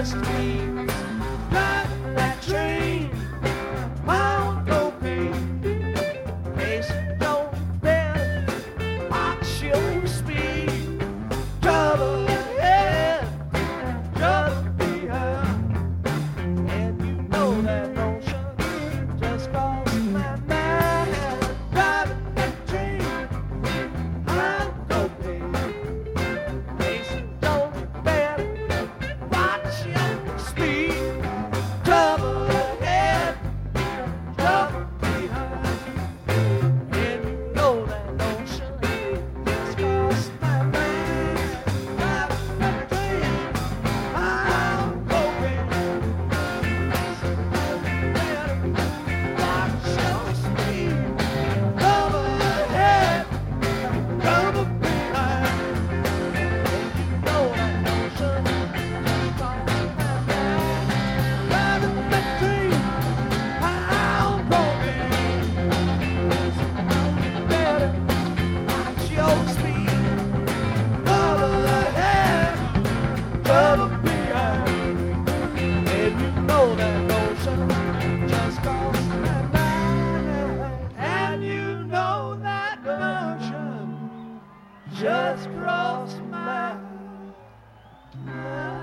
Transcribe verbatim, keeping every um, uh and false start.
just means driving that train. Mount no pain. Face don't bend. Watch your speed. Trouble ahead. Trouble behind. And you know that notion just crossed my mind. Driving that train. Mount no pain. Face don't bend. Watch your speed. Trouble ahead. Trouble behind. And you know that notion just crossed my mind. Driving that train. I'm hoping. Watch your speed. Trouble ahead. Trouble behind. And you know that notion just crossed my mind. Driving that train. I'm hoping. Better watch your speed. Trouble ahead, trouble behind. And you know that notion just crossed my mind. And you know that notion just crossed my mind.